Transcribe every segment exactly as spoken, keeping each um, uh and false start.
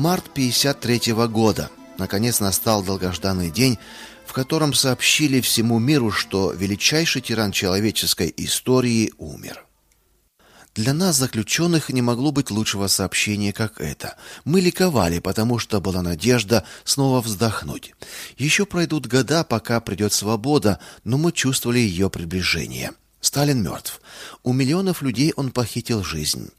Март пятьдесят третьего года. Наконец настал долгожданный день, в котором сообщили всему миру, что величайший тиран человеческой истории умер. Для нас, заключенных, не могло быть лучшего сообщения, как это. Мы ликовали, потому что была надежда снова вздохнуть. Еще пройдут года, пока придет свобода, но мы чувствовали ее приближение. Сталин мертв. У миллионов людей он похитил жизнь.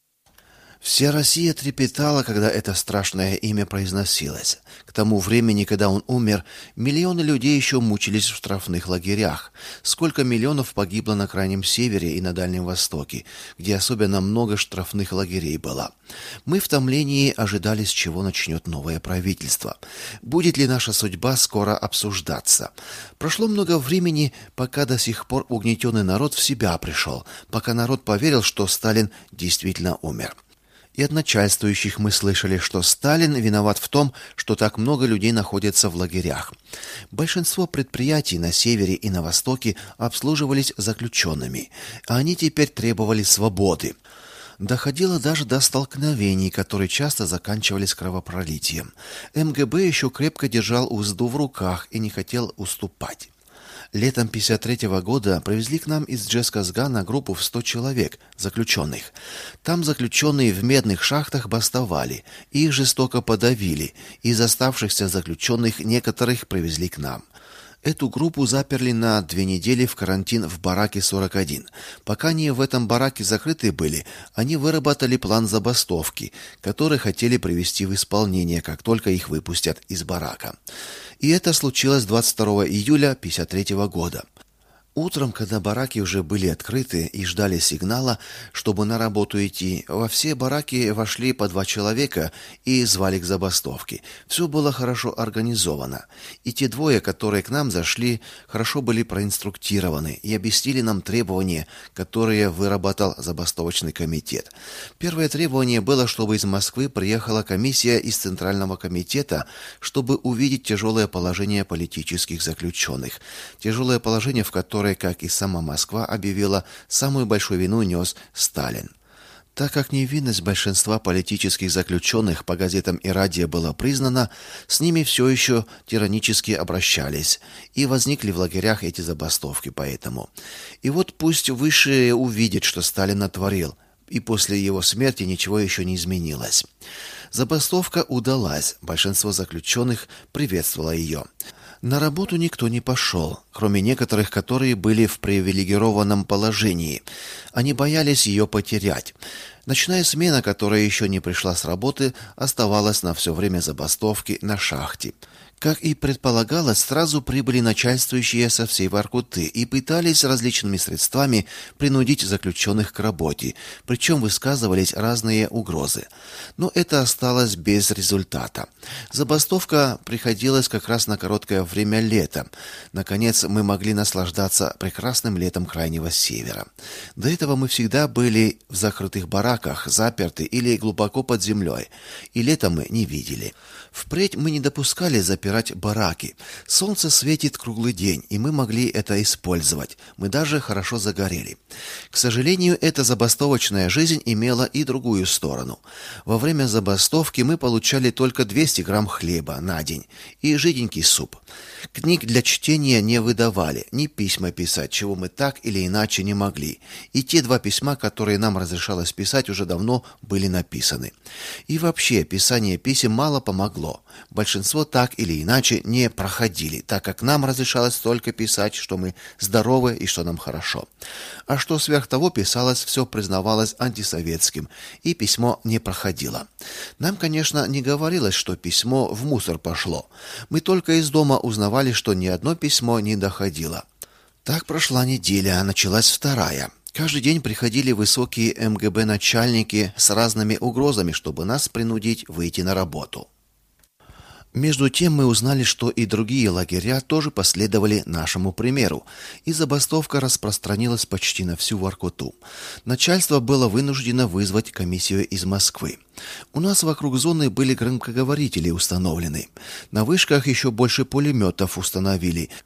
Вся Россия трепетала, когда это страшное имя произносилось. К тому времени, когда он умер, миллионы людей еще мучились в штрафных лагерях. Сколько миллионов погибло на Крайнем Севере и на Дальнем Востоке, где особенно много штрафных лагерей было. Мы в томлении ожидали, с чего начнет новое правительство. Будет ли наша судьба скоро обсуждаться? Прошло много времени, пока до сих пор угнетенный народ в себя пришел, пока народ поверил, что Сталин действительно умер. И от начальствующих мы слышали, что Сталин виноват в том, что так много людей находятся в лагерях. Большинство предприятий на севере и на востоке обслуживались заключенными, а они теперь требовали свободы. Доходило даже до столкновений, которые часто заканчивались кровопролитием. эм гэ бэ еще крепко держал узду в руках и не хотел уступать. Летом пятьдесят третьего года привезли к нам из Джесказгана группу в сто человек, заключенных. Там заключенные в медных шахтах бастовали, их жестоко подавили, и из оставшихся заключенных некоторых привезли к нам. Эту группу заперли на две недели в карантин в бараке сорок один. Пока они в этом бараке закрыты были, они выработали план забастовки, который хотели привести в исполнение, как только их выпустят из барака. И это случилось двадцать второго июля пятьдесят третьего года. Утром, когда бараки уже были открыты и ждали сигнала, чтобы на работу идти, во все бараки вошли по два человека и звали к забастовке. Все было хорошо организовано. И те двое, которые к нам зашли, хорошо были проинструктированы и объяснили нам требования, которые выработал забастовочный комитет. Первое требование было, чтобы из Москвы приехала комиссия из Центрального комитета, чтобы увидеть тяжелое положение политических заключенных. Тяжелое положение, в котором, как и сама Москва объявила, самую большую вину нес Сталин. Так как невинность большинства политических заключенных по газетам и радио была признана, с ними все еще тиранически обращались, и возникли в лагерях эти забастовки поэтому. И вот пусть высшие увидят, что Сталин натворил, и после его смерти ничего еще не изменилось. Забастовка удалась, большинство заключенных приветствовало ее. На работу никто не пошел, кроме некоторых, которые были в привилегированном положении. Они боялись ее потерять. Ночная смена, которая еще не пришла с работы, оставалась на все время забастовки на шахте. Как и предполагалось, сразу прибыли начальствующие со всей Воркуты и пытались различными средствами принудить заключенных к работе, причем высказывались разные угрозы. Но это осталось без результата. Забастовка приходилась как раз на короткое время лета. Наконец мы могли наслаждаться прекрасным летом Крайнего Севера. До этого мы всегда были в закрытых бараках, заперты или глубоко под землей, и летом мы не видели. Впредь мы не допускали запирать бараки. Солнце светит круглый день, и мы могли это использовать. Мы даже хорошо загорели. К сожалению, эта забастовочная жизнь имела и другую сторону. Во время забастовки мы получали только двести грамм хлеба на день и жиденький суп. Книг для чтения не выдавали, ни письма писать, чего мы так или иначе не могли. И те два письма, которые нам разрешалось писать, уже давно были написаны. И вообще, писание писем мало помогло. Большинство так или иначе не проходили, так как нам разрешалось только писать, что мы здоровы и что нам хорошо. А что сверх того писалось, все признавалось антисоветским, и письмо не проходило. Нам, конечно, не говорилось, что письмо в мусор пошло. Мы только из дома узнавали, что ни одно письмо не доходило. Так прошла неделя, а началась вторая. Каждый день приходили высокие эм гэ бэ начальники с разными угрозами, чтобы нас принудить выйти на работу. Между тем мы узнали, что и другие лагеря тоже последовали нашему примеру, и забастовка распространилась почти на всю Воркуту. Начальство было вынуждено вызвать комиссию из Москвы. У нас вокруг зоны были громкоговорители установлены. На вышках еще больше пулеметов установили.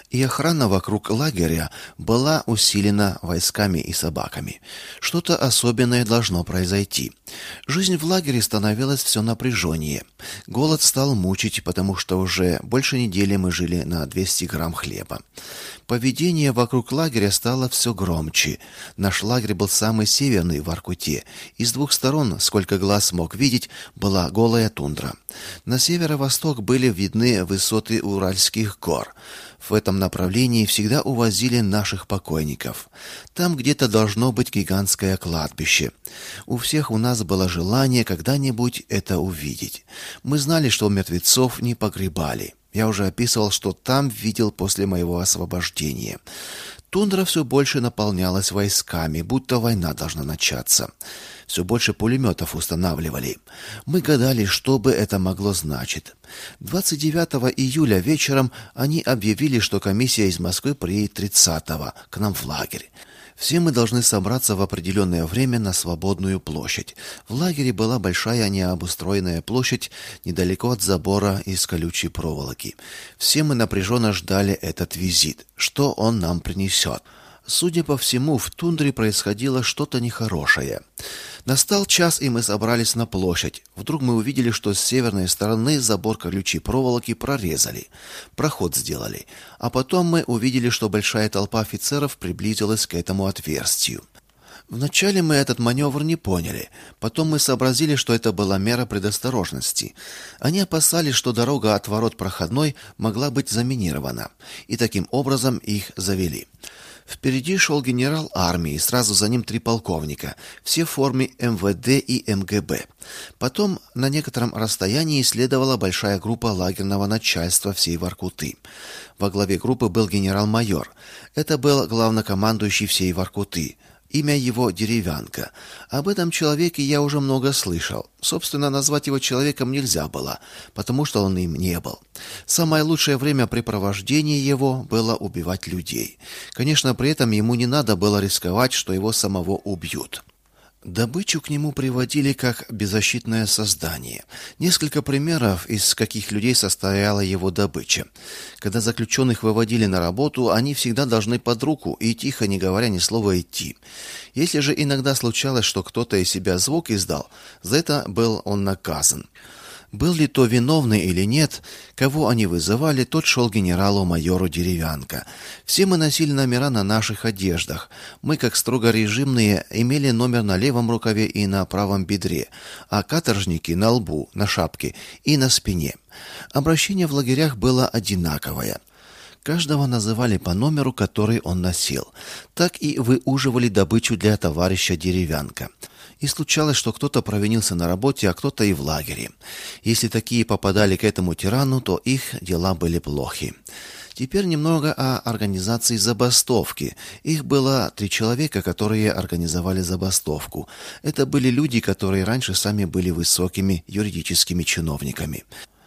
и охрана вокруг лагеря была усилена войсками и собаками. Что-то особенное должно произойти. Жизнь в лагере становилась все напряженнее. Голод стал мучить, потому что уже больше недели мы жили на двести грамм хлеба. Поведение вокруг лагеря стало все громче. Наш лагерь был самый северный в Воркуте, и с двух сторон, сколько глаз мог видеть, была голая тундра. На северо-восток были видны высоты Уральских гор. В этом направлении всегда увозили наших покойников. Там где-то должно быть гигантское кладбище. У всех у нас было желание когда-нибудь это увидеть. Мы знали, что мертвецов не погребали. Я уже описывал, что там видел после моего освобождения. Тундра все больше наполнялась войсками, будто война должна начаться. Все больше пулеметов устанавливали. Мы гадали, что бы это могло значить. двадцать девятого июля вечером они объявили, что комиссия из Москвы приедет тридцатого к нам в лагерь. Все мы должны собраться в определенное время на свободную площадь. В лагере была большая необустроенная площадь недалеко от забора из колючей проволоки. Все мы напряженно ждали этот визит. Что он нам принесет? Судя по всему, в тундре происходило что-то нехорошее. Настал час, и мы собрались на площадь. Вдруг мы увидели, что с северной стороны забор колючей проволоки прорезали. Проход сделали. А потом мы увидели, что большая толпа офицеров приблизилась к этому отверстию. Вначале мы этот маневр не поняли. Потом мы сообразили, что это была мера предосторожности. Они опасались, что дорога от ворот проходной могла быть заминирована. И таким образом их завели. Впереди шел генерал армии, сразу за ним три полковника, все в форме эм вэ дэ и эм гэ бэ. Потом на некотором расстоянии следовала большая группа лагерного начальства всей Воркуты. Во главе группы был генерал-майор. Это был главнокомандующий всей Воркуты. Имя его Деревянко. Об этом человеке я уже много слышал. Собственно, назвать его человеком нельзя было, потому что он им не был. Самое лучшее времяпрепровождение его было убивать людей. Конечно, при этом ему не надо было рисковать, что его самого убьют. Добычу к нему приводили как беззащитное создание. Несколько примеров, из каких людей состояла его добыча. Когда заключенных выводили на работу, они всегда должны под руку и тихо, не говоря ни слова, идти. Если же иногда случалось, что кто-то из себя звук издал, за это был он наказан. Был ли то виновный или нет, кого они вызывали, тот шел генералу-майору Деревянко. Все мы носили номера на наших одеждах. Мы, как строго режимные, имели номер на левом рукаве и на правом бедре, а каторжники на лбу, на шапке и на спине. Обращение в лагерях было одинаковое. Каждого называли по номеру, который он носил. Так и выуживали добычу для товарища Деревянко. И случалось, что кто-то провинился на работе, а кто-то и в лагере. Если такие попадали к этому тирану, то их дела были плохи. Теперь немного о организации забастовки. Их было три человека, которые организовали забастовку. Это были люди, которые раньше сами были высокими юридическими чиновниками.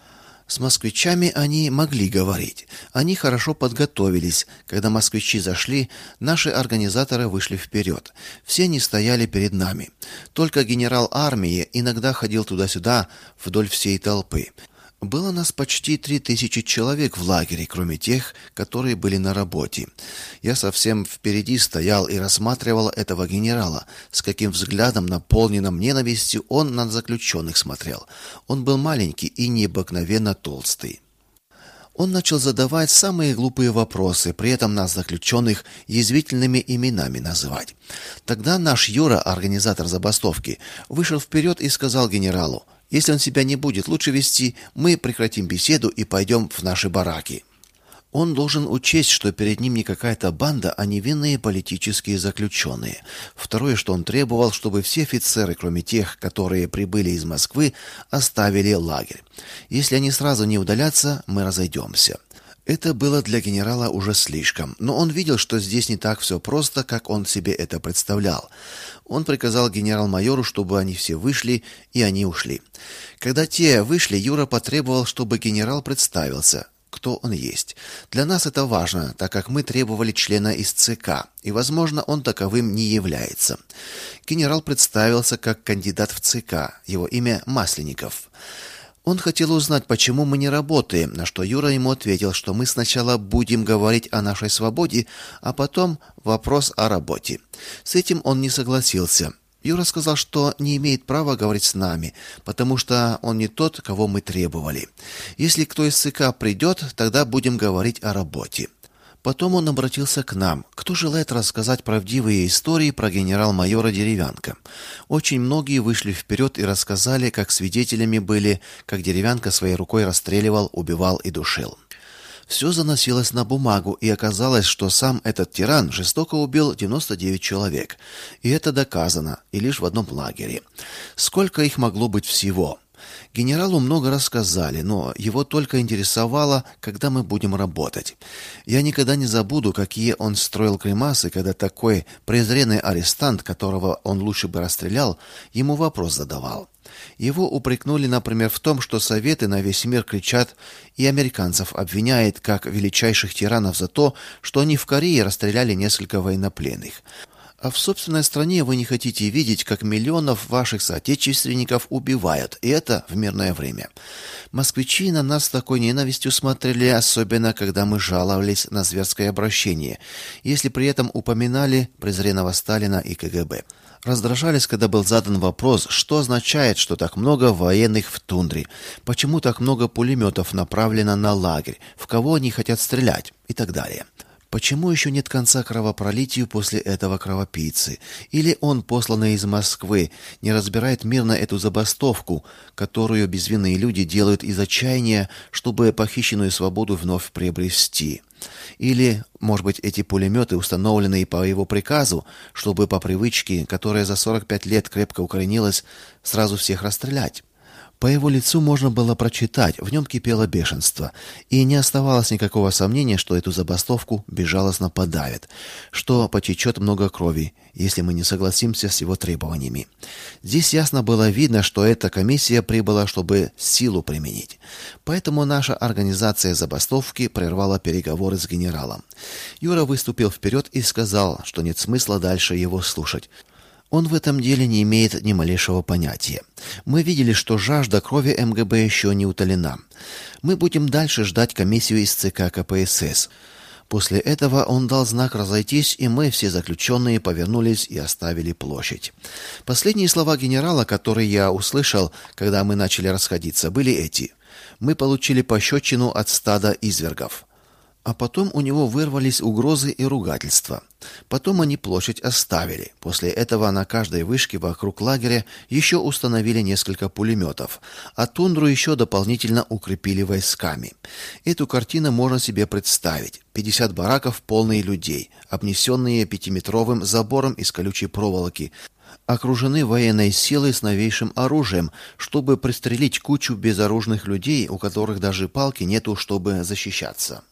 С москвичами они могли говорить. Они хорошо подготовились. Когда москвичи зашли, наши организаторы вышли вперед. Все они стояли перед нами. Только генерал армии иногда ходил туда-сюда вдоль всей толпы. Было нас почти три тысячи человек в лагере, кроме тех, которые были на работе. Я совсем впереди стоял и рассматривал этого генерала, с каким взглядом, наполненным ненавистью, он на заключенных смотрел. Он был маленький и необыкновенно толстый. Он начал задавать самые глупые вопросы, при этом нас, заключенных, язвительными именами называть. Тогда наш Юра, организатор забастовки, вышел вперед и сказал генералу: «Если он себя не будет лучше вести, мы прекратим беседу и пойдем в наши бараки». Он должен учесть, что перед ним не какая-то банда, а невинные политические заключенные. Второе, что он требовал, чтобы все офицеры, кроме тех, которые прибыли из Москвы, оставили лагерь. Если они сразу не удалятся, мы разойдемся. Это было для генерала уже слишком, но он видел, что здесь не так все просто, как он себе это представлял. Он приказал генерал-майору, чтобы они все вышли, и они ушли. Когда те вышли, Юра потребовал, чтобы генерал представился, кто он есть. Для нас это важно, так как мы требовали члена из ЦК, и, возможно, он таковым не является. Генерал представился как кандидат в ЦК, его имя Масленников. Он хотел узнать, почему мы не работаем, на что Юра ему ответил, что мы сначала будем говорить о нашей свободе, а потом вопрос о работе. С этим он не согласился. Юра сказал, что не имеет права говорить с нами, потому что он не тот, кого мы требовали. Если кто из ЦК придет, тогда будем говорить о работе. Потом он обратился к нам. Кто желает рассказать правдивые истории про генерал-майора Деревянко? Очень многие вышли вперед и рассказали, как свидетелями были, как Деревянко своей рукой расстреливал, убивал и душил. Все заносилось на бумагу, и оказалось, что сам этот тиран жестоко убил девяносто девять человек. И это доказано, и лишь в одном лагере. Сколько их могло быть всего? Генералу много рассказали, но его только интересовало, когда мы будем работать. Я никогда не забуду, какие он строил гримасы, когда такой презренный арестант, которого он лучше бы расстрелял, ему вопрос задавал. Его упрекнули, например, в том, что советы на весь мир кричат и американцев обвиняют как величайших тиранов за то, что они в Корее расстреляли несколько военнопленных. А в собственной стране вы не хотите видеть, как миллионов ваших соотечественников убивают, и это в мирное время. Москвичи на нас с такой ненавистью смотрели, особенно когда мы жаловались на зверское обращение, если при этом упоминали презренного Сталина и КГБ. Раздражались, когда был задан вопрос, что означает, что так много военных в тундре, почему так много пулеметов направлено на лагерь, в кого они хотят стрелять и так далее. Почему еще нет конца кровопролитию после этого кровопийцы? Или он, посланный из Москвы, не разбирает мирно эту забастовку, которую безвинные люди делают из отчаяния, чтобы похищенную свободу вновь приобрести? Или, может быть, эти пулеметы установлены по его приказу, чтобы по привычке, которая за сорок пять лет крепко укоренилась, сразу всех расстрелять? По его лицу можно было прочитать, в нем кипело бешенство, и не оставалось никакого сомнения, что эту забастовку безжалостно подавят, что потечет много крови, если мы не согласимся с его требованиями. Здесь ясно было видно, что эта комиссия прибыла, чтобы силу применить. Поэтому наша организация забастовки прервала переговоры с генералом. Юра выступил вперед и сказал, что нет смысла дальше его слушать. Он в этом деле не имеет ни малейшего понятия. Мы видели, что жажда крови МГБ еще не утолена. Мы будем дальше ждать комиссию из ЦК КПСС. После этого он дал знак разойтись, и мы, все заключенные, повернулись и оставили площадь. Последние слова генерала, которые я услышал, когда мы начали расходиться, были эти: «Мы получили пощечину от стада извергов». А потом у него вырвались угрозы и ругательства. Потом они площадь оставили. После этого на каждой вышке вокруг лагеря еще установили несколько пулеметов, а тундру еще дополнительно укрепили войсками. Эту картину можно себе представить. пятьдесят бараков, полные людей, обнесенные пятиметровым забором из колючей проволоки, окружены военной силой с новейшим оружием, чтобы пристрелить кучу безоружных людей, у которых даже палки нету, чтобы защищаться.